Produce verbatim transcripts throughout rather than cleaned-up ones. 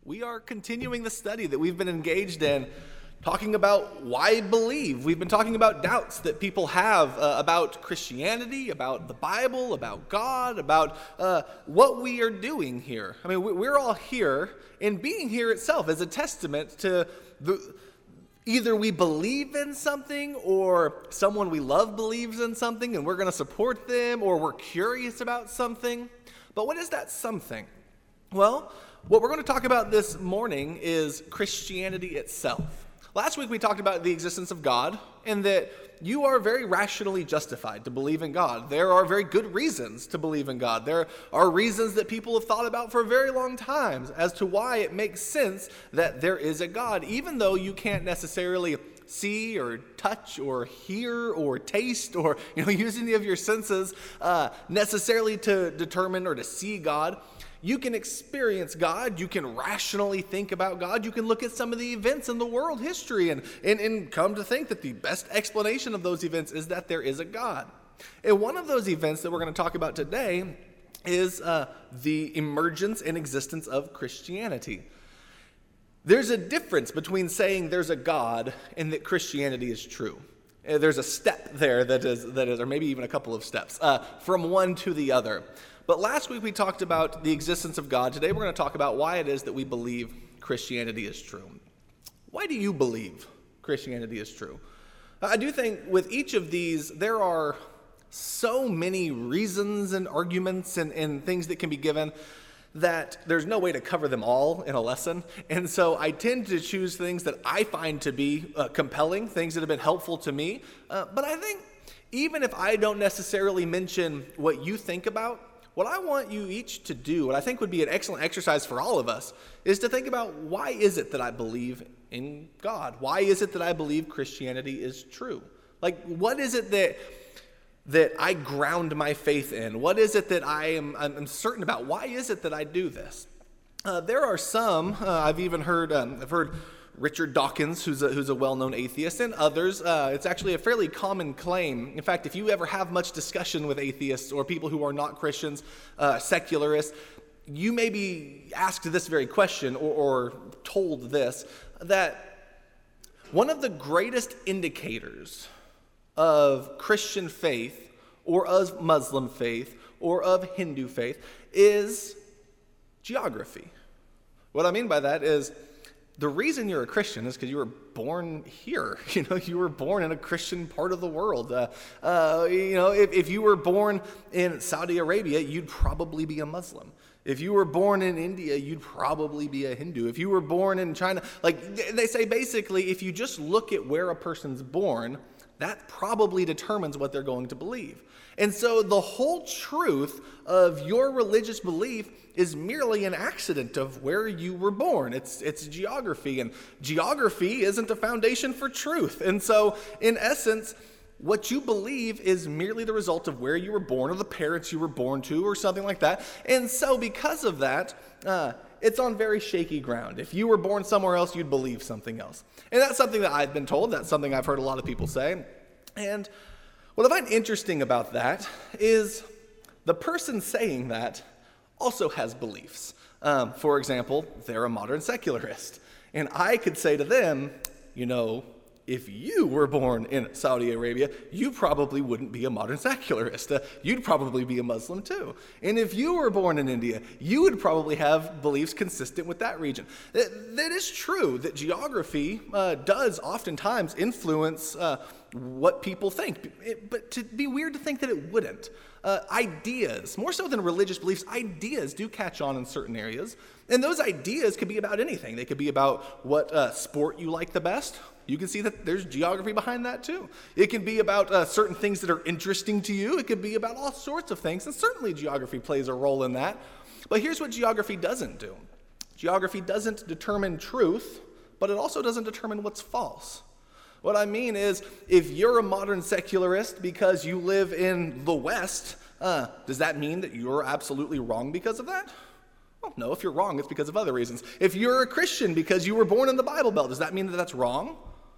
We are continuing the study that we've been engaged in, talking about why believe. We've been talking about doubts that people have uh, about Christianity, about the Bible, about God, about uh, what we are doing here. I mean, we're all here, and being here itself is a testament to the, either we believe in something, or someone we love believes in something, and we're going to support them, or we're curious about something. But what is that something? Well, what we're going to talk about this morning is Christianity itself. Last week we talked about the existence of God and that you are very rationally justified to believe in God. There are very good reasons to believe in God. There are reasons that people have thought about for a very long time as to why it makes sense that there is a God, even though you can't necessarily see or touch or hear or taste or you know use any of your senses uh, necessarily to determine or to see God. You can experience God, you can rationally think about God, you can look at some of the events in the world history and, and, and come to think that the best explanation of those events is that there is a God. And one of those events that we're going to talk about today is uh, the emergence and existence of Christianity. There's a difference between saying there's a God and that Christianity is true. There's a step there that is, that is, or maybe even a couple of steps, uh, from one to the other. But last week we talked about the existence of God. Today we're going to talk about why it is that we believe Christianity is true. Why do you believe Christianity is true? I do think with each of these, there are so many reasons and arguments and, and things that can be given that there's no way to cover them all in a lesson. And so I tend to choose things that I find to be uh, compelling, things that have been helpful to me. Uh, but I think even if I don't necessarily mention what you think about, what I want you each to do, what I think would be an excellent exercise for all of us, is to think about why is it that I believe in God? Why is it that I believe Christianity is true? Like, what is it that that I ground my faith in? What is it that I am I'm certain about? Why is it that I do this? Uh, there are some, uh, I've even heard, um, I've heard Richard Dawkins, who's a, who's a well-known atheist, and others. Uh, it's actually a fairly common claim. In fact, if you ever have much discussion with atheists or people who are not Christians, uh, secularists, you may be asked this very question or, or told this, that one of the greatest indicators of Christian faith or of Muslim faith or of Hindu faith is geography. What I mean by that is the reason you're a Christian is because you were born here. You know, you were born in a Christian part of the world. Uh, uh, you know, if, if you were born in Saudi Arabia, you'd probably be a Muslim. If you were born in India, you'd probably be a Hindu. If you were born in China, like they say basically, if you just look at where a person's born, that probably determines what they're going to believe. And so the whole truth of your religious belief is merely an accident of where you were born. It's it's geography, and geography isn't a foundation for truth. And so, in essence, what you believe is merely the result of where you were born or the parents you were born to or something like that. And so because of that, uh, it's on very shaky ground. If you were born somewhere else, you'd believe something else. And that's something that I've been told. That's something I've heard a lot of people say. And what I find interesting about that is the person saying that also has beliefs. Um, for example, they're a modern secularist. And I could say to them, you know, if you were born in Saudi Arabia, you probably wouldn't be a modern secularist. Uh, you'd probably be a Muslim too. And if you were born in India, you would probably have beliefs consistent with that region. That, that is true that geography uh, does oftentimes influence uh, what people think. It, but to be weird to think that it wouldn't. Uh, ideas, more so than religious beliefs, ideas do catch on in certain areas. And those ideas could be about anything. They could be about what uh, sport you like the best. You can see that there's geography behind that too. It can be about uh, certain things that are interesting to you. It could be about all sorts of things, and certainly geography plays a role in that. But here's what geography doesn't do. Geography doesn't determine truth, but it also doesn't determine what's false. What I mean is, if you're a modern secularist because you live in the West, uh, does that mean that you're absolutely wrong because of that? Well, no, if you're wrong, it's because of other reasons. If you're a Christian because you were born in the Bible Belt, does that mean that that's wrong?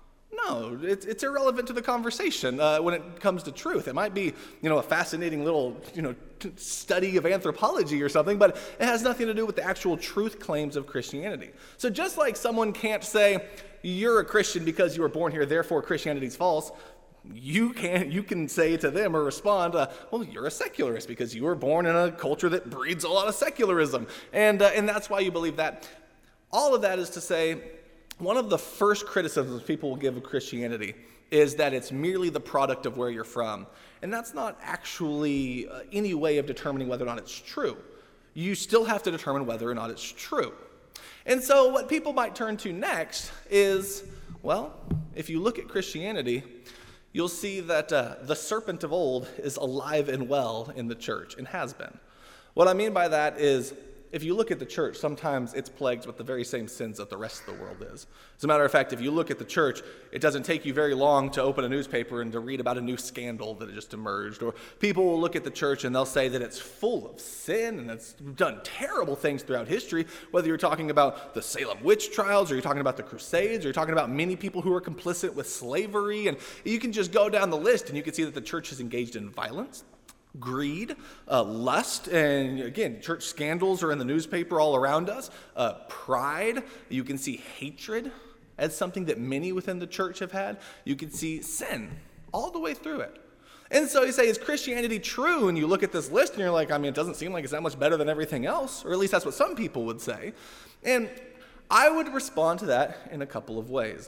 No, it's, it's irrelevant to the conversation uh, when it comes to truth. It might be, you know, a fascinating little, you know, t- study of anthropology or something, but it has nothing to do with the actual truth claims of Christianity. So just like someone can't say, you're a Christian because you were born here, therefore Christianity's false, you can you can say to them or respond, uh, well, you're a secularist because you were born in a culture that breeds a lot of secularism, and uh, and that's why you believe that. All of that is to say, one of the first criticisms people will give of Christianity is that it's merely the product of where you're from, and that's not actually uh, any way of determining whether or not it's true. You still have to determine whether or not it's true. And so what people might turn to next is, well, if you look at Christianity, you'll see that uh, the serpent of old is alive and well in the church and has been. What I mean by that is, if you look at the church, sometimes it's plagued with the very same sins that the rest of the world is. As a matter of fact, if you look at the church, it doesn't take you very long to open a newspaper and to read about a new scandal that just emerged. Or people will look at the church and they'll say that it's full of sin and it's done terrible things throughout history, whether you're talking about the Salem witch trials, or you're talking about the Crusades, or you're talking about many people who are complicit with slavery. And you can just go down the list and you can see that the church is engaged in violence, greed, uh, lust, and again, church scandals are in the newspaper all around us. Uh, pride, you can see hatred as something that many within the church have had. You can see sin all the way through it. And so you say, is Christianity true? And you look at this list and you're like, I mean, it doesn't seem like it's that much better than everything else, or at least that's what some people would say. And I would respond to that in a couple of ways.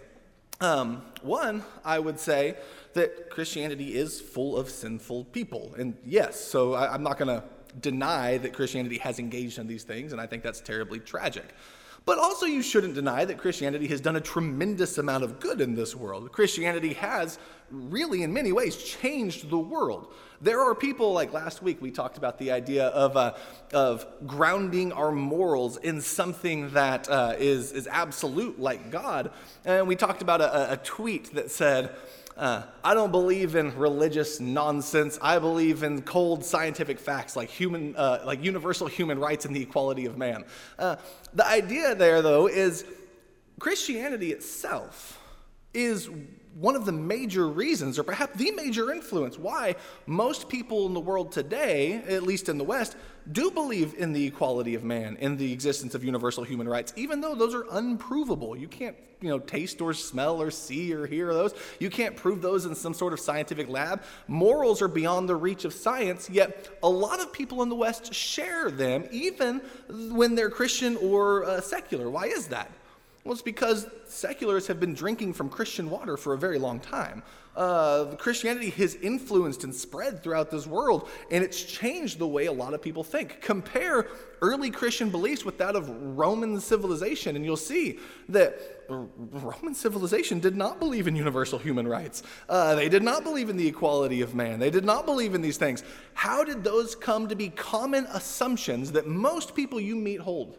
Um, one, I would say that Christianity is full of sinful people. And yes, so I, I'm not going to deny that Christianity has engaged in these things, and I think that's terribly tragic. But also you shouldn't deny that Christianity has done a tremendous amount of good in this world. Christianity has really, in many ways, changed the world. There are people, like last week, we talked about the idea of uh, of grounding our morals in something that uh, is, is absolute, like God. And we talked about a, a tweet that said, Uh, I don't believe in religious nonsense. I believe in cold scientific facts like human, uh, like universal human rights and the equality of man. Uh, the idea there, though, is Christianity itself is one of the major reasons, or perhaps the major influence, why most people in the world today, at least in the West, do believe in the equality of man, in the existence of universal human rights, even though those are unprovable. You can't, you know, taste or smell or see or hear those. You can't prove those in some sort of scientific lab. Morals are beyond the reach of science, yet a lot of people in the West share them, even when they're Christian or uh, secular. Why is that? Well, it's because secularists have been drinking from Christian water for a very long time. Uh, Christianity has influenced and spread throughout this world, and it's changed the way a lot of people think. Compare early Christian beliefs with that of Roman civilization, and you'll see that Roman civilization did not believe in universal human rights. Uh, they did not believe in the equality of man. They did not believe in these things. How did those come to be common assumptions that most people you meet hold?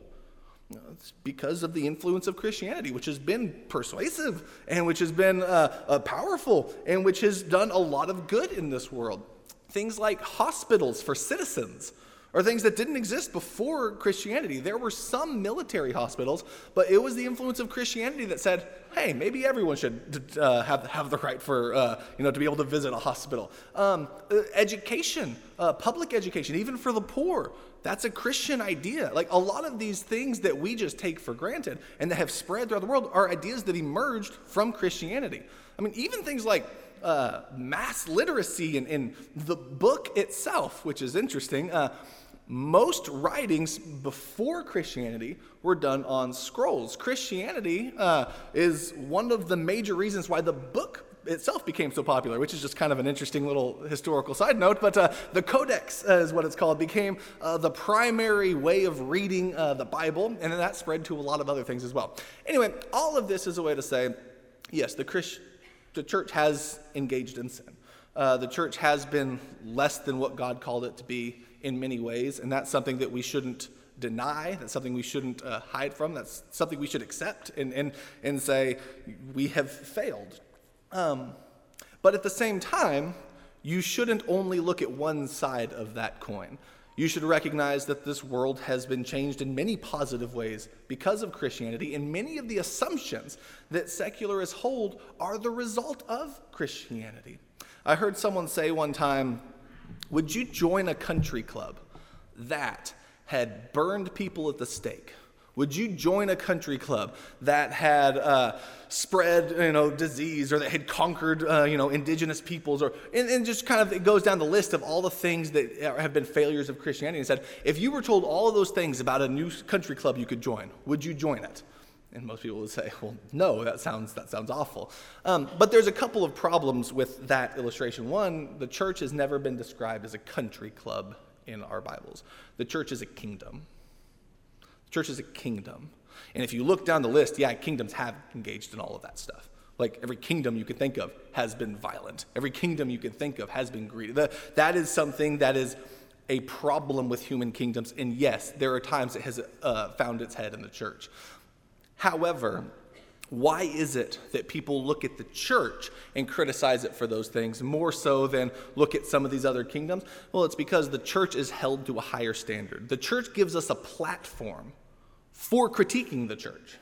It's because of the influence of Christianity, which has been persuasive and which has been uh, uh, powerful and which has done a lot of good in this world. Things like hospitals for citizens are things that didn't exist before Christianity. There were some military hospitals, but it was the influence of Christianity that said, hey, maybe everyone should uh, have, have the right for, uh, you know, to be able to visit a hospital. Um, education, uh, public education, even for the poor. That's a Christian idea. Like a lot of these things that we just take for granted and that have spread throughout the world are ideas that emerged from Christianity. I mean, even things like uh, mass literacy in, in the book itself, which is interesting. Uh, most writings before Christianity were done on scrolls. Christianity uh, is one of the major reasons why the book itself became so popular, which is just kind of an interesting little historical side note, but uh, the Codex uh, is what it's called, became uh, the primary way of reading uh, the Bible, and then that spread to a lot of other things as well. Anyway, all of this is a way to say, yes, the, Christ- the church has engaged in sin. Uh, the church has been less than what God called it to be in many ways, and that's something that we shouldn't deny. That's something we shouldn't uh, hide from. That's something we should accept and, and, and say, we have failed. Um, but at the same time, you shouldn't only look at one side of that coin. You should recognize that this world has been changed in many positive ways because of Christianity, and many of the assumptions that secularists hold are the result of Christianity. I heard someone say one time, would you join a country club that had burned people at the stake? Would you join a country club that had uh, spread, you know, disease, or that had conquered, uh, you know, indigenous peoples, or and, and just kind of it goes down the list of all the things that have been failures of Christianity, and said, if you were told all of those things about a new country club you could join, would you join it? And most people would say, well, no, that sounds that sounds awful. Um, but there's a couple of problems with that illustration. One, the church has never been described as a country club in our Bibles. The church is a kingdom. Church is a kingdom. And if you look down the list, yeah, kingdoms have engaged in all of that stuff. Like every kingdom you can think of has been violent. Every kingdom you can think of has been greedy. The, that is something that is a problem with human kingdoms. And yes, there are times it has uh, found its head in the church. However, why is it that people look at the church and criticize it for those things more so than look at some of these other kingdoms? Well, it's because the church is held to a higher standard. The church gives us a platform for critiquing the church.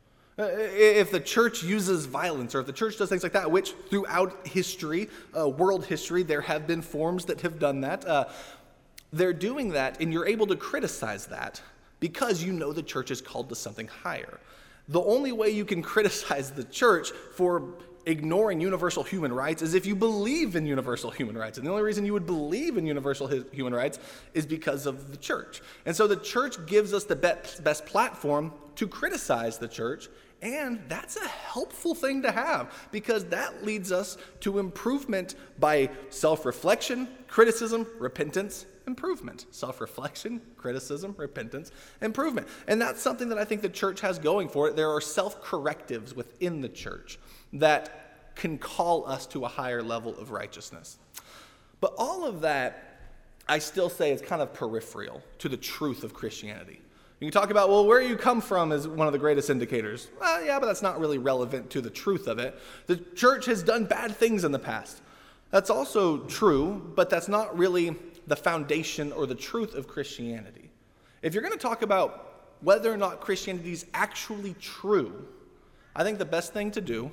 If the church uses violence, or if the church does things like that, which throughout history, uh, world history, there have been forms that have done that, uh, they're doing that, and you're able to criticize that because you know the church is called to something higher. The only way you can criticize the church for ignoring universal human rights is if you believe in universal human rights. And the only reason you would believe in universal human rights is because of the church. And so the church gives us the best platform to criticize the church, and that's a helpful thing to have because that leads us to improvement by self-reflection, criticism, repentance, improvement. Self-reflection, criticism, repentance, improvement. And that's something that I think the church has going for it. There are self-correctives within the church that can call us to a higher level of righteousness. But all of that, I still say, is kind of peripheral to the truth of Christianity. You can talk about, well, where you come from is one of the greatest indicators. Well, yeah, but that's not really relevant to the truth of it. The church has done bad things in the past. That's also true, but that's not really the foundation or the truth of Christianity. If you're going to talk about whether or not Christianity is actually true, I think the best thing to do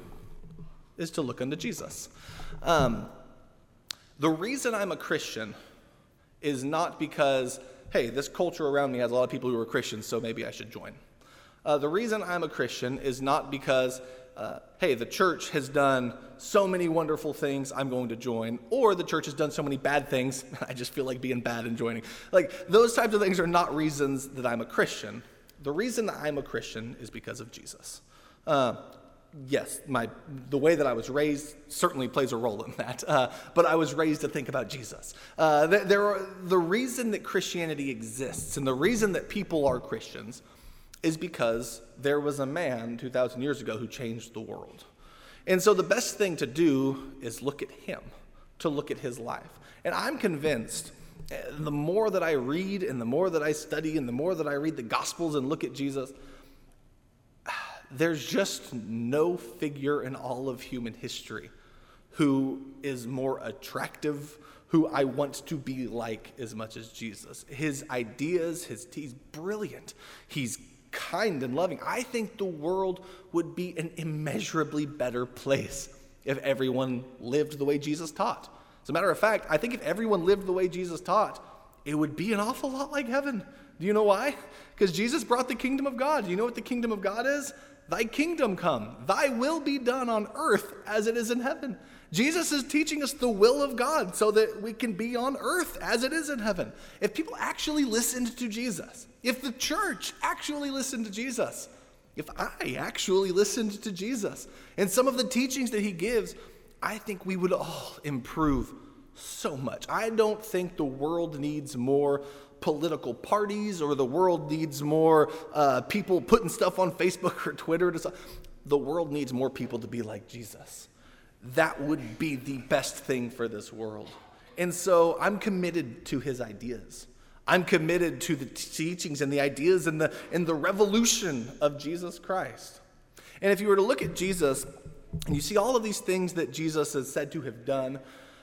is to look unto Jesus. Um, the reason I'm a Christian is not because, hey, this culture around me has a lot of people who are Christians, so maybe I should join. Uh, the reason I'm a Christian is not because, uh, hey, the church has done so many wonderful things, I'm going to join, or the church has done so many bad things, I just feel like being bad and joining. Like, those types of things are not reasons that I'm a Christian. The reason that I'm a Christian is because of Jesus. Uh, yes, my the way that I was raised certainly plays a role in that, uh, but I was raised to think about Jesus. Uh, there are, the reason that Christianity exists and the reason that people are Christians is because there was a man two thousand years ago who changed the world. And so the best thing to do is look at him, to look at his life. And I'm convinced the more that I read and the more that I study and the more that I read the Gospels and look at Jesus, there's just no figure in all of human history who is more attractive, who I want to be like as much as Jesus. His ideas, his he's brilliant. He's kind and loving. I think the world would be an immeasurably better place if everyone lived the way Jesus taught. As a matter of fact, I think if everyone lived the way Jesus taught, it would be an awful lot like heaven. Do you know why? Because Jesus brought the kingdom of God. Do you know what the kingdom of God is? Thy kingdom come, thy will be done on earth as it is in heaven. Jesus is teaching us the will of God so that we can be on earth as it is in heaven. If people actually listened to Jesus, if the church actually listened to Jesus, if I actually listened to Jesus and some of the teachings that he gives, I think we would all improve so much. I don't think the world needs more political parties or the world needs more uh, people putting stuff on Facebook or Twitter. To stuff. The world needs more people to be like Jesus. That would be the best thing for this world. And so I'm committed to his ideas. I'm committed to the teachings and the ideas and the, and the revolution of Jesus Christ. And if you were to look at Jesus and you see all of these things that Jesus is said to have done,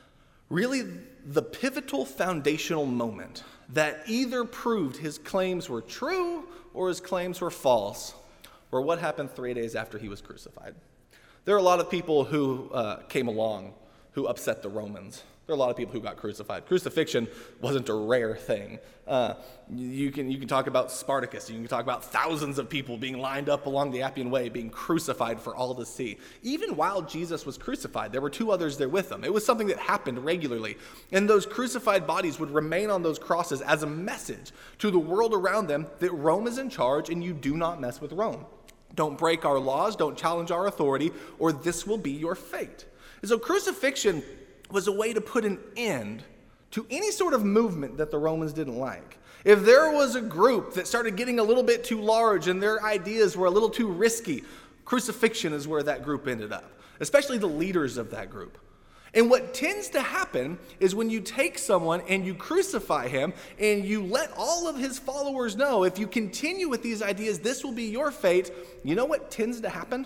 really the pivotal foundational moment that either proved his claims were true or his claims were false, were what happened three days after he was crucified. There are a lot of people who uh, came along who upset the Romans. There are a lot of people who got crucified. Crucifixion wasn't a rare thing. Uh, you can you can talk about Spartacus. You can talk about thousands of people being lined up along the Appian Way, being crucified for all to see. Even while Jesus was crucified, there were two others there with him. It was something that happened regularly. And those crucified bodies would remain on those crosses as a message to the world around them that Rome is in charge and you do not mess with Rome. Don't break our laws, don't challenge our authority, or this will be your fate. And so crucifixion was a way to put an end to any sort of movement that the Romans didn't like. If there was a group that started getting a little bit too large and their ideas were a little too risky, crucifixion is where that group ended up, especially the leaders of that group. And what tends to happen is when you take someone and you crucify him and you let all of his followers know, if you continue with these ideas, this will be your fate, you know what tends to happen?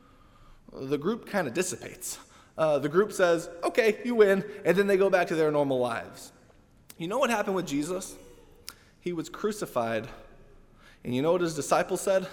The group kind of dissipates. Uh, the group says, okay, you win, and then they go back to their normal lives. You know what happened with Jesus? He was crucified, and you know what his disciples said?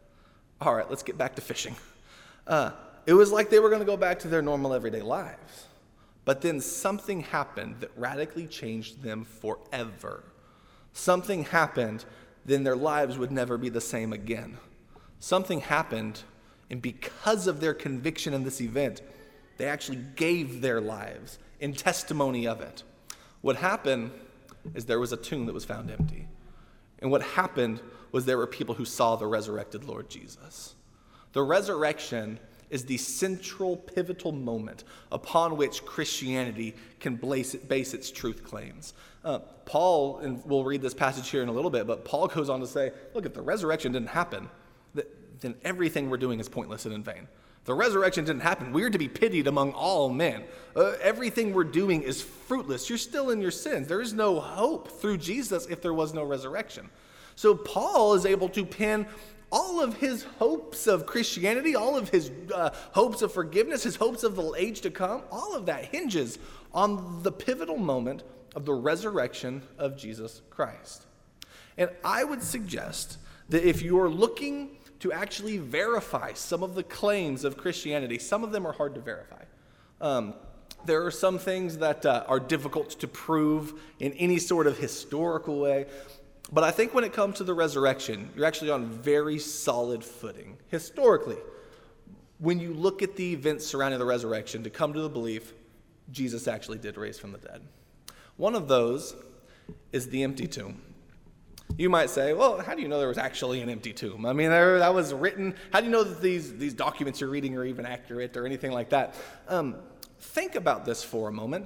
All right, let's get back to fishing. Uh, it was like they were going to go back to their normal everyday lives. But then something happened that radically changed them forever. Something happened, then their lives would never be the same again. Something happened, and because of their conviction in this event, they actually gave their lives in testimony of it. What happened is there was a tomb that was found empty. And what happened was there were people who saw the resurrected Lord Jesus. The resurrection is the central, pivotal moment upon which Christianity can base, it, base its truth claims. Uh, Paul, and we'll read this passage here in a little bit, but Paul goes on to say, look, if the resurrection didn't happen, then everything we're doing is pointless and in vain. The resurrection didn't happen. We're to be pitied among all men. Uh, everything we're doing is fruitless. You're still in your sins. There is no hope through Jesus if there was no resurrection. So Paul is able to pin all of his hopes of Christianity, all of his uh, hopes of forgiveness, his hopes of the age to come, all of that hinges on the pivotal moment of the resurrection of Jesus Christ. And I would suggest that if you are looking to actually verify some of the claims of Christianity, some of them are hard to verify. Um, there are some things that uh, are difficult to prove in any sort of historical way. But I think when it comes to the resurrection, you're actually on very solid footing. Historically, when you look at the events surrounding the resurrection to come to the belief, Jesus actually did raise from the dead. One of those is the empty tomb. You might say, well, how do you know there was actually an empty tomb? I mean, there, that was written. How do you know that these, these documents you're reading are even accurate or anything like that? Um, think about this for a moment.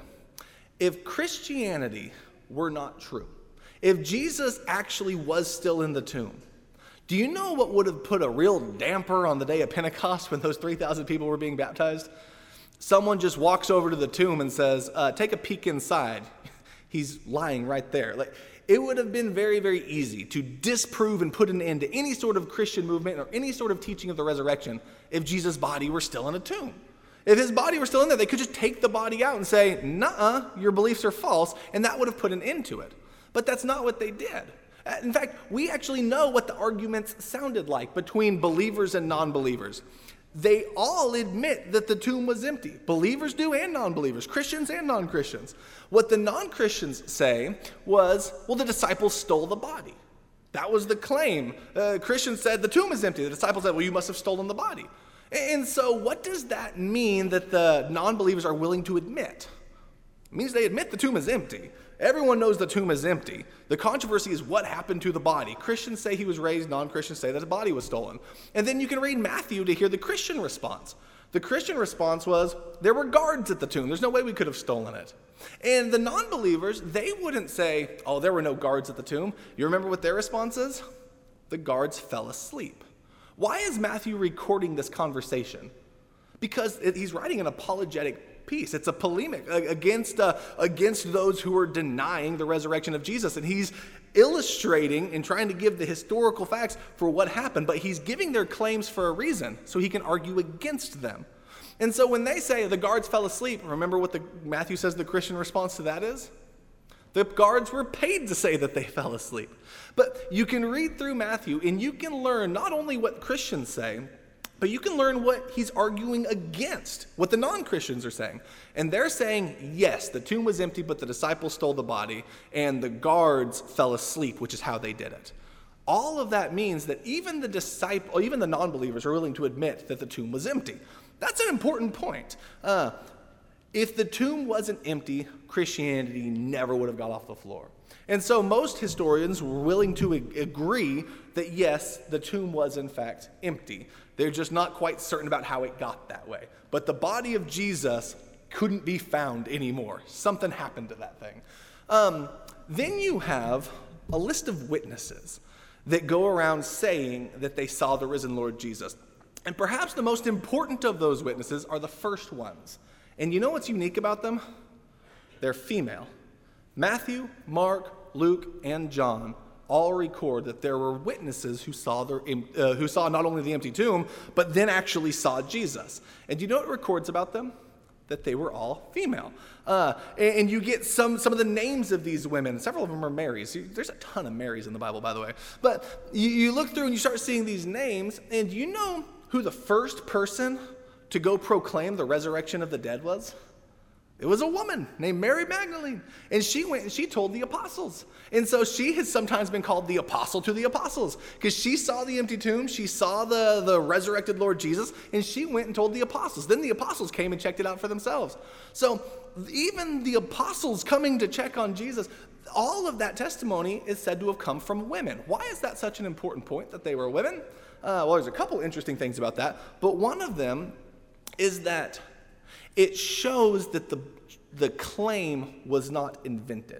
If Christianity were not true, if Jesus actually was still in the tomb, do you know what would have put a real damper on the day of Pentecost when those three thousand people were being baptized? Someone just walks over to the tomb and says, uh, take a peek inside. He's lying right there. Like, it would have been very, very easy to disprove and put an end to any sort of Christian movement or any sort of teaching of the resurrection if Jesus' body were still in a tomb. If his body were still in there, they could just take the body out and say, nuh-uh, your beliefs are false, and that would have put an end to it. But that's not what they did. In fact, we actually know what the arguments sounded like between believers and non-believers. They all admit that the tomb was empty. Believers do and non-believers, Christians and non-Christians. What the non-Christians say was, well, the disciples stole the body. That was the claim. Uh, Christians said the tomb is empty. The disciples said, well, you must have stolen the body. And so what does that mean that the non-believers are willing to admit? It means they admit the tomb is empty. Everyone knows the tomb is empty. The controversy is what happened to the body. Christians say he was raised, non-Christians say that his body was stolen. And then you can read Matthew to hear the Christian response. The Christian response was, there were guards at the tomb. There's no way we could have stolen it. And the non-believers, they wouldn't say, oh, there were no guards at the tomb. You remember what their response is? The guards fell asleep. Why is Matthew recording this conversation? Because he's writing an apologetic piece. It's a polemic against uh, against those who are denying the resurrection of Jesus. And he's illustrating and trying to give the historical facts for what happened, but he's giving their claims for a reason so he can argue against them. And so when they say the guards fell asleep, remember what the, Matthew says the Christian response to that is? The guards were paid to say that they fell asleep. But you can read through Matthew and you can learn not only what Christians say, but you can learn what he's arguing against, what the non-Christians are saying. And they're saying, yes, the tomb was empty, but the disciples stole the body, and the guards fell asleep, which is how they did it. All of that means that even the disciple, even the non-believers are willing to admit that the tomb was empty. That's an important point. Uh, if the tomb wasn't empty, Christianity never would have got off the floor. And so most historians were willing to ag- agree that yes, the tomb was in fact empty. They're just not quite certain about how it got that way. But the body of Jesus couldn't be found anymore. Something happened to that thing. Um, then you have a list of witnesses that go around saying that they saw the risen Lord Jesus. And perhaps the most important of those witnesses are the first ones. And you know what's unique about them? They're female. Matthew, Mark, Luke, and John all record that there were witnesses who saw the, uh, who saw not only the empty tomb, but then actually saw Jesus. And do you know what it records about them? That they were all female. Uh, and, and you get some, some of the names of these women. Several of them are Marys. There's a ton of Marys in the Bible, by the way. But you, you look through and you start seeing these names, and you know who the first person to go proclaim the resurrection of the dead was? It was a woman named Mary Magdalene, and she went and she told the apostles. And so she has sometimes been called the apostle to the apostles because she saw the empty tomb, she saw the, the resurrected Lord Jesus, and she went and told the apostles. Then the apostles came and checked it out for themselves. So even the apostles coming to check on Jesus, all of that testimony is said to have come from women. Why is that such an important point that they were women? Uh, well, there's a couple interesting things about that, but one of them is that it shows that the, the claim was not invented.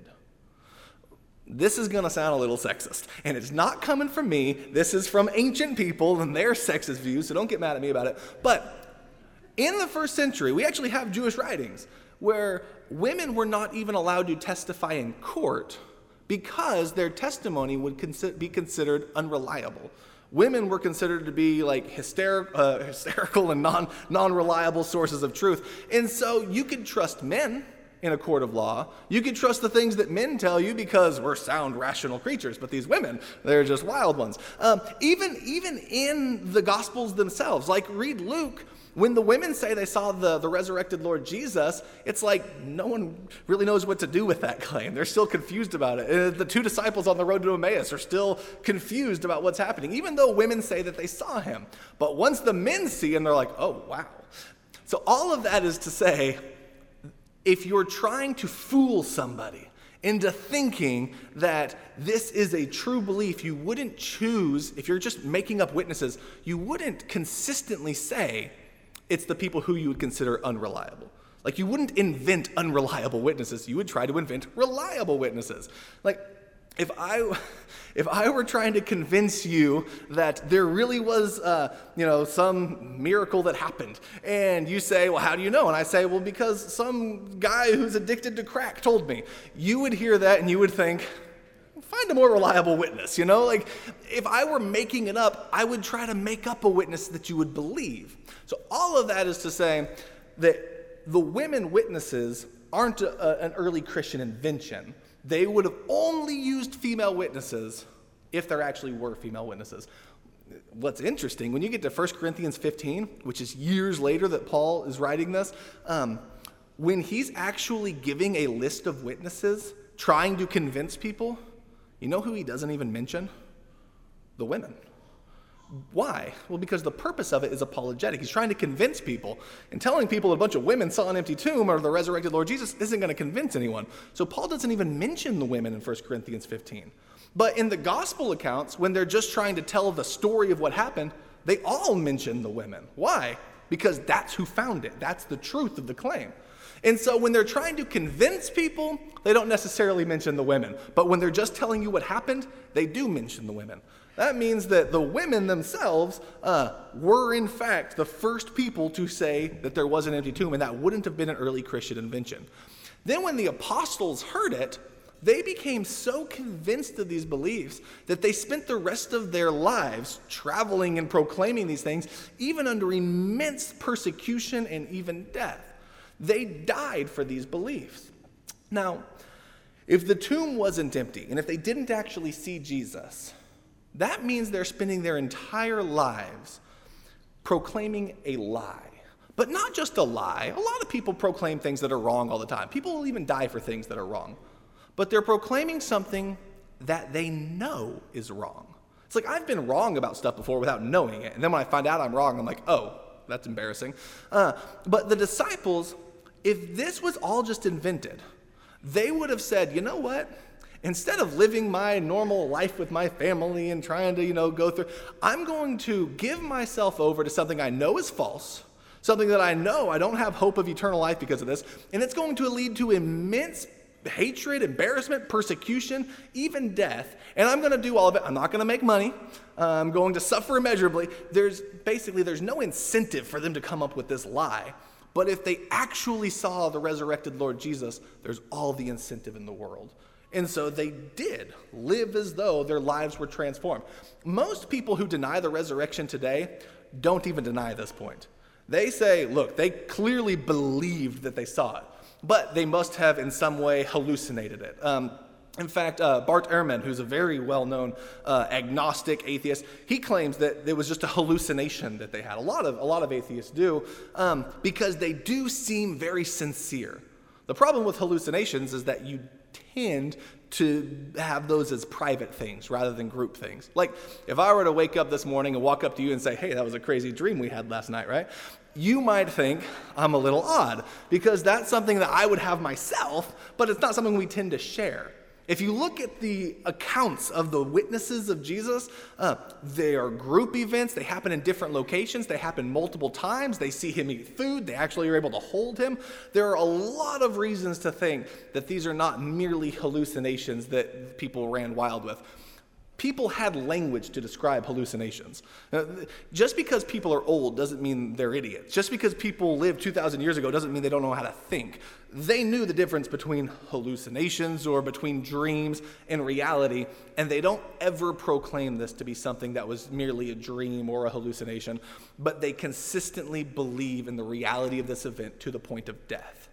This is going to sound a little sexist, and it's not coming from me. This is from ancient people and their sexist views, so don't get mad at me about it. But in the first century, we actually have Jewish writings where women were not even allowed to testify in court because their testimony would consi- be considered unreliable. Women were considered to be like hysteric, uh, hysterical and non, non-reliable sources of truth. And so you could trust men in a court of law. You could trust the things that men tell you because we're sound, rational creatures. But these women, they're just wild ones. Um, even, even in the Gospels themselves, like read Luke, when the women say they saw the, the resurrected Lord Jesus, it's like no one really knows what to do with that claim. They're still confused about it. Uh, the two disciples on the road to Emmaus are still confused about what's happening, even though women say that they saw him. But once the men see him, they're like, oh, wow. So all of that is to say, if you're trying to fool somebody into thinking that this is a true belief, you wouldn't choose, if you're just making up witnesses, you wouldn't consistently say, it's the people who you would consider unreliable. Like you wouldn't invent unreliable witnesses. You would try to invent reliable witnesses. Like if I, if I were trying to convince you that there really was, uh, you know, some miracle that happened, and you say, well, how do you know? And I say, well, because some guy who's addicted to crack told me. You would hear that and you would think, find a more reliable witness, you know? Like, if I were making it up, I would try to make up a witness that you would believe. So all of that is to say that the women witnesses aren't a, a, an early Christian invention. They would have only used female witnesses if there actually were female witnesses. What's interesting, when you get to First Corinthians fifteen, which is years later that Paul is writing this, um, when he's actually giving a list of witnesses, trying to convince people, you know who he doesn't even mention? The women. Why? Well, because the purpose of it is apologetic. He's trying to convince people, and telling people a bunch of women saw an empty tomb or the resurrected Lord Jesus isn't going to convince anyone. So Paul doesn't even mention the women in First Corinthians fifteen. But in the gospel accounts, when they're just trying to tell the story of what happened, they all mention the women. Why? Because that's who found it. That's the truth of the claim. And so when they're trying to convince people, they don't necessarily mention the women. But when they're just telling you what happened, they do mention the women. That means that the women themselves uh, were, in fact, the first people to say that there was an empty tomb, and that wouldn't have been an early Christian invention. Then when the apostles heard it, They became so convinced of these beliefs that they spent the rest of their lives traveling and proclaiming these things, even under immense persecution and even death. They died for these beliefs. Now, if the tomb wasn't empty, and if they didn't actually see Jesus, that means they're spending their entire lives proclaiming a lie. But not just a lie. A lot of people proclaim things that are wrong all the time. People will even die for things that are wrong. But they're proclaiming something that they know is wrong. It's like, I've been wrong about stuff before without knowing it. And then when I find out I'm wrong, I'm like, oh, that's embarrassing. Uh, but the disciples, if this was all just invented, they would have said, you know what? Instead of living my normal life with my family and trying to, you know, go through, I'm going to give myself over to something I know is false, something that I know I don't have hope of eternal life because of this, and it's going to lead to immense hatred, embarrassment, persecution, even death, and I'm going to do all of it. I'm not going to make money. I'm going to suffer immeasurably. There's basically, there's no incentive for them to come up with this lie, but if they actually saw the resurrected Lord Jesus, there's all the incentive in the world. And so they did live as though their lives were transformed. Most people who deny the resurrection today don't even deny this point. They say, look, they clearly believed that they saw it, but they must have in some way hallucinated it. Um, in fact, uh, Bart Ehrman, who's a very well-known uh, agnostic atheist, he claims that it was just a hallucination that they had. A lot of, a lot of atheists do, um, because they do seem very sincere. The problem with hallucinations is that you tend to have those as private things rather than group things. Like, if I were to wake up this morning and walk up to you and say, hey, that was a crazy dream we had last night, right? You might think I'm a little odd because that's something that I would have myself, but it's not something we tend to share. If you look at the accounts of the witnesses of Jesus, uh, they are group events. They happen in different locations. They happen multiple times. They see him eat food. They actually are able to hold him. There are a lot of reasons to think that these are not merely hallucinations that people ran wild with. People had language to describe hallucinations. Uh, just because people are old doesn't mean they're idiots. Just because people lived two thousand years ago doesn't mean they don't know how to think. They knew the difference between hallucinations or between dreams and reality, and they don't ever proclaim this to be something that was merely a dream or a hallucination, but they consistently believe in the reality of this event to the point of death.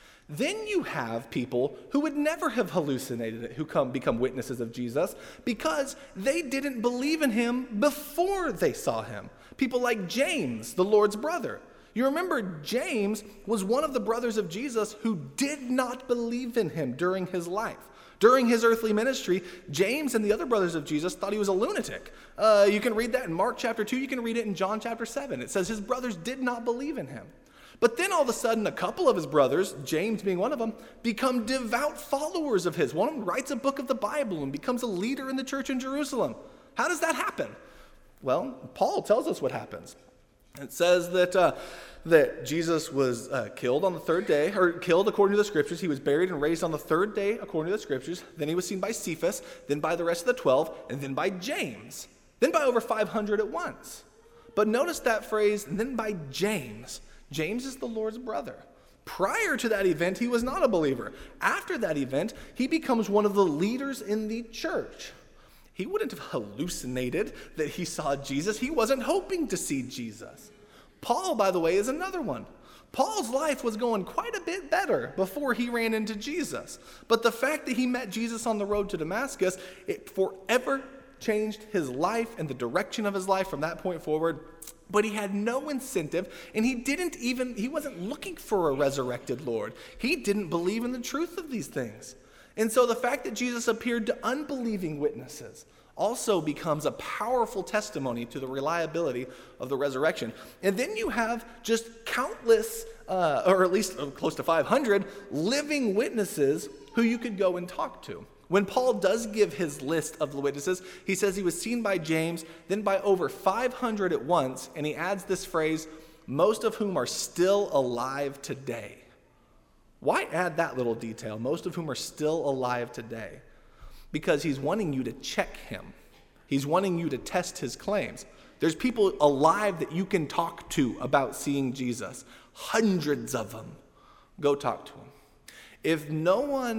Then you have people who would never have hallucinated it, who come become witnesses of Jesus because they didn't believe in him before they saw him. People like James, the Lord's brother. You remember James was one of the brothers of Jesus who did not believe in him during his life. During his earthly ministry, James and the other brothers of Jesus thought he was a lunatic. Uh, you can read that in Mark chapter two. You can read it in John chapter seven. It says his brothers did not believe in him. But then all of a sudden, a couple of his brothers, James being one of them, become devout followers of his. One of them writes a book of the Bible and becomes a leader in the church in Jerusalem. How does that happen? Well, Paul tells us what happens. It says that uh, that Jesus was uh, killed on the third day, or killed according to the scriptures. He was buried and raised on the third day according to the scriptures. Then he was seen by Cephas, then by the rest of the twelve, and then by James, then by over five hundred at once. But notice that phrase, and then by James. James is the Lord's brother. Prior to that event, he was not a believer. After that event, he becomes one of the leaders in the church. He wouldn't have hallucinated that he saw Jesus. He wasn't hoping to see Jesus. Paul, by the way, is another one. Paul's life was going quite a bit better before he ran into Jesus. But the fact that he met Jesus on the road to Damascus, it forever changed his life and the direction of his life from that point forward. But he had no incentive, and he didn't even, he wasn't looking for a resurrected Lord. He didn't believe in the truth of these things. And so the fact that Jesus appeared to unbelieving witnesses also becomes a powerful testimony to the reliability of the resurrection. And then you have just countless, uh, or at least close to five hundred, living witnesses who you could go and talk to. When Paul does give his list of the witnesses, he says he was seen by James, then by over five hundred at once, and he adds this phrase, most of whom are still alive today. Why add that little detail, most of whom are still alive today? Because he's wanting you to check him. He's wanting you to test his claims. There's people alive that you can talk to about seeing Jesus. Hundreds of them. Go talk to him. If no one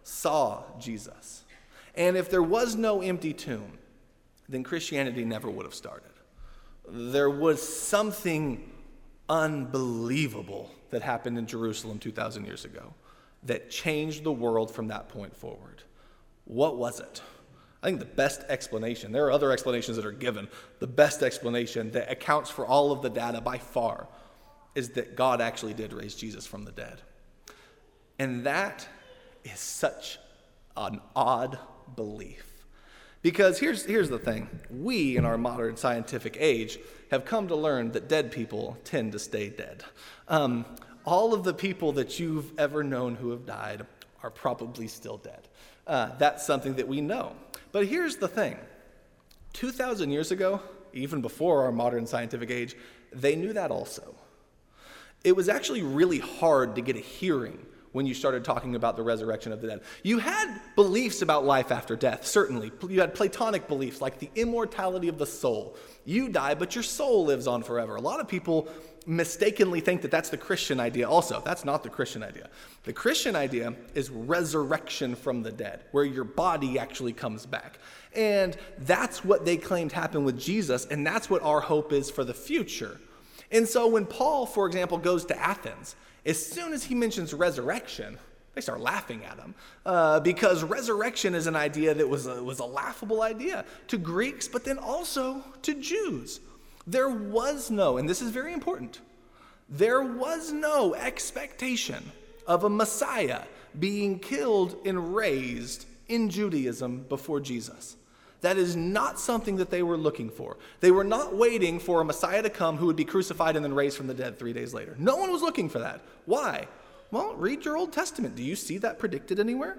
saw Jesus. And if there was no empty tomb, then Christianity never would have started. There was something unbelievable that happened in Jerusalem two thousand years ago that changed the world from that point forward. What was it? I think the best explanation, there are other explanations that are given, the best explanation that accounts for all of the data by far is that God actually did raise Jesus from the dead. And that is such an odd belief. Because here's, here's the thing. We, in our modern scientific age, have come to learn that dead people tend to stay dead. Um, all of the people that you've ever known who have died are probably still dead. Uh, that's something that we know. But here's the thing. two thousand years ago, even before our modern scientific age, they knew that also. It was actually really hard to get a hearing when you started talking about the resurrection of the dead. You had beliefs about life after death, certainly. You had Platonic beliefs like the immortality of the soul. You die, but your soul lives on forever. A lot of people mistakenly think that that's the Christian idea also. That's not the Christian idea. The Christian idea is resurrection from the dead, where your body actually comes back. And that's what they claimed happened with Jesus, and that's what our hope is for the future. And so when Paul, for example, goes to Athens, as soon as he mentions resurrection, they start laughing at him uh, because resurrection is an idea that was a, was a laughable idea to Greeks, but then also to Jews. There was no, and this is very important, there was no expectation of a Messiah being killed and raised in Judaism before Jesus. That is not something that they were looking for. They were not waiting for a Messiah to come who would be crucified and then raised from the dead three days later. No one was looking for that. Why? Well, read your Old Testament. Do you see that predicted anywhere?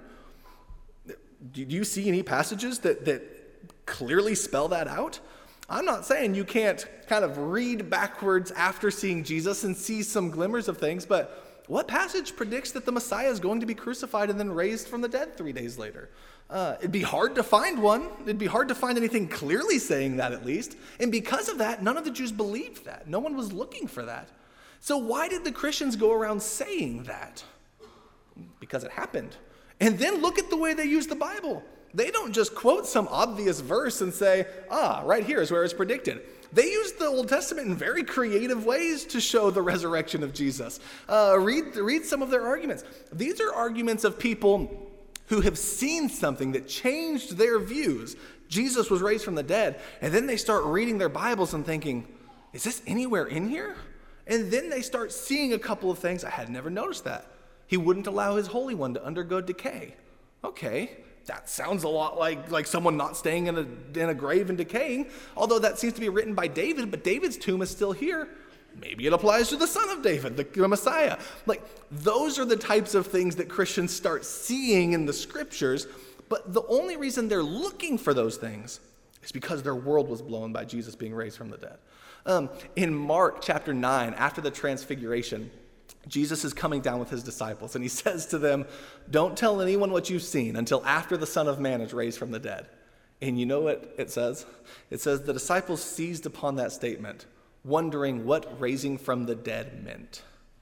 Do you see any passages that, that clearly spell that out? I'm not saying you can't kind of read backwards after seeing Jesus and see some glimmers of things, but what passage predicts that the Messiah is going to be crucified and then raised from the dead three days later? Uh, it'd be hard to find one. It'd be hard to find anything clearly saying that, at least. And because of that, none of the Jews believed that. No one was looking for that. So why did the Christians go around saying that? Because it happened. And then look at the way they use the Bible. They don't just quote some obvious verse and say, ah, right here is where it's predicted. They use the Old Testament in very creative ways to show the resurrection of Jesus. Uh, read, read some of their arguments. These are arguments of people who have seen something that changed their views. Jesus was raised from the dead, and then they start reading their Bibles and thinking, is this anywhere in here? And then they start seeing a couple of things. I had never noticed that. He wouldn't allow his Holy One to undergo decay. Okay, that sounds a lot like, like someone not staying in a, in a grave and decaying, although that seems to be written by David, but David's tomb is still here. Maybe it applies to the son of David, the Messiah. Like, those are the types of things that Christians start seeing in the scriptures, but the only reason they're looking for those things is because their world was blown by Jesus being raised from the dead. Um, in Mark chapter nine, after the transfiguration, Jesus is coming down with his disciples, and he says to them, don't tell anyone what you've seen until after the Son of Man is raised from the dead. And you know what it says? It says the disciples seized upon that statement, wondering what raising from the dead meant.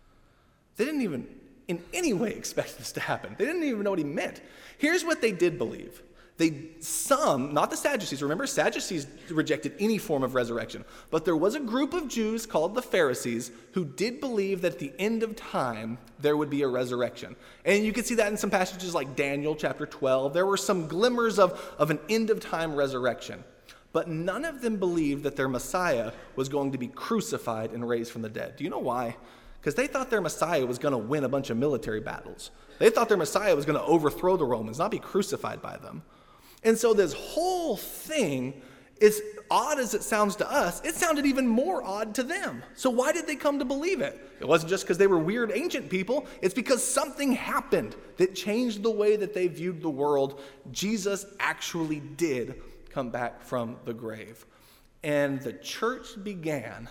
They didn't even in any way expect this to happen. They didn't even know what he meant. Here's what they did believe. They, some, not the Sadducees, remember Sadducees rejected any form of resurrection, but there was a group of Jews called the Pharisees who did believe that at the end of time there would be a resurrection. And you can see that in some passages like Daniel chapter twelve. There were some glimmers of, of an end of time resurrection. But none of them believed that their Messiah was going to be crucified and raised from the dead. Do you know why? Because they thought their Messiah was going to win a bunch of military battles. They thought their Messiah was going to overthrow the Romans, not be crucified by them. And so this whole thing, as odd as it sounds to us, it sounded even more odd to them. So why did they come to believe it? It wasn't just because they were weird ancient people. It's because something happened that changed the way that they viewed the world. Jesus actually did come back from the grave. And the church began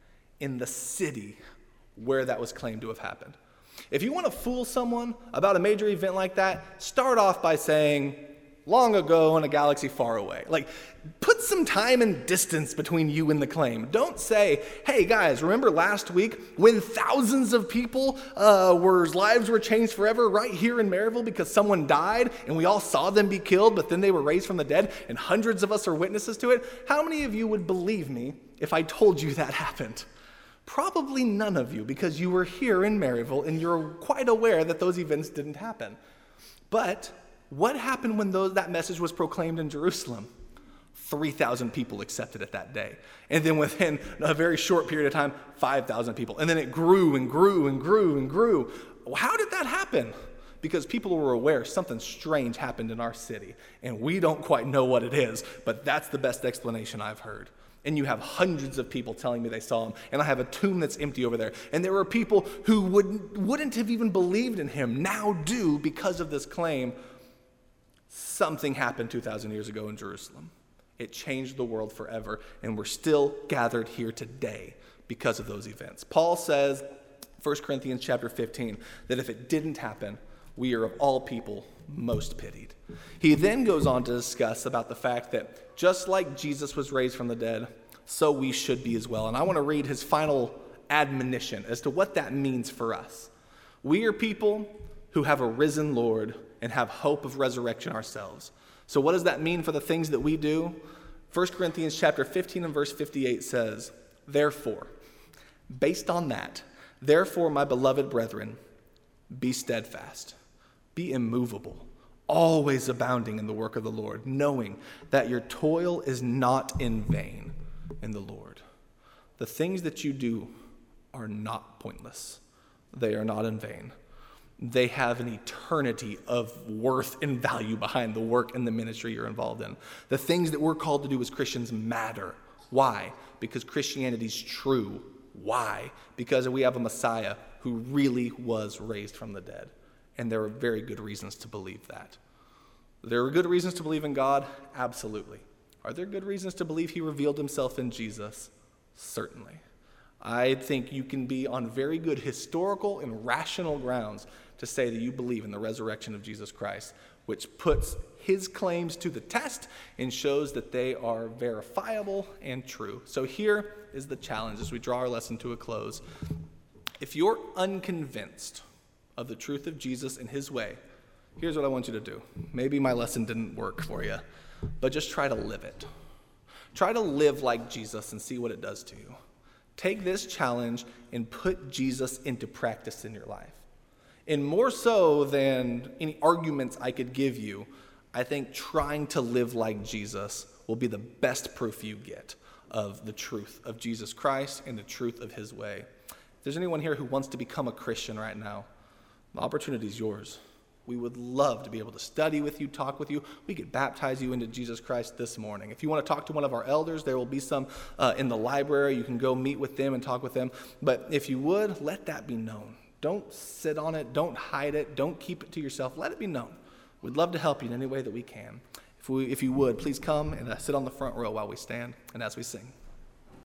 in the city where that was claimed to have happened. If you want to fool someone about a major event like that, start off by saying, long ago in a galaxy far away. Like, put some time and distance between you and the claim. Don't say, hey guys, remember last week when thousands of people uh, were, lives were changed forever right here in Maryville because someone died and we all saw them be killed, but then they were raised from the dead and hundreds of us are witnesses to it? How many of you would believe me if I told you that happened? Probably none of you, because you were here in Maryville and you're quite aware that those events didn't happen. But what happened when those, that message was proclaimed in Jerusalem? three thousand people accepted it that day. And then within a very short period of time, five thousand people. And then it grew and grew and grew and grew. How did that happen? Because people were aware something strange happened in our city. And we don't quite know what it is, but that's the best explanation I've heard. And you have hundreds of people telling me they saw him. And I have a tomb that's empty over there. And there were people who wouldn't, wouldn't have even believed in him, now do because of this claim. Something happened two thousand years ago in Jerusalem. It changed the world forever, and we're still gathered here today because of those events. Paul says, First Corinthians chapter fifteen, that if it didn't happen, we are of all people most pitied. He then goes on to discuss about the fact that just like Jesus was raised from the dead, so we should be as well. And I want to read his final admonition as to what that means for us. We are people who have a risen Lord and have hope of resurrection ourselves. So what does that mean for the things that we do? First Corinthians chapter fifteen and verse fifty-eight says, therefore, based on that, therefore, my beloved brethren, be steadfast, be immovable, always abounding in the work of the Lord, knowing that your toil is not in vain in the Lord. The things that you do are not pointless. They are not in vain. They have an eternity of worth and value behind the work and the ministry you're involved in. The things that we're called to do as Christians matter. Why? Because Christianity is true. Why? Because we have a Messiah who really was raised from the dead. And there are very good reasons to believe that. There are good reasons to believe in God? Absolutely. Are there good reasons to believe he revealed himself in Jesus? Certainly. I think you can be on very good historical and rational grounds to say that you believe in the resurrection of Jesus Christ, which puts his claims to the test and shows that they are verifiable and true. So here is the challenge as we draw our lesson to a close. If you're unconvinced of the truth of Jesus and his way, here's what I want you to do. Maybe my lesson didn't work for you, but just try to live it. Try to live like Jesus and see what it does to you. Take this challenge and put Jesus into practice in your life. And more so than any arguments I could give you, I think trying to live like Jesus will be the best proof you get of the truth of Jesus Christ and the truth of his way. If there's anyone here who wants to become a Christian right now, the opportunity is yours. We would love to be able to study with you, talk with you. We could baptize you into Jesus Christ this morning. If you want to talk to one of our elders, there will be some uh, in the library. You can go meet with them and talk with them. But if you would, let that be known. Don't sit on it. Don't hide it. Don't keep it to yourself. Let it be known. We'd love to help you in any way that we can. If, we, if you would, please come and uh, sit on the front row while we stand and as we sing.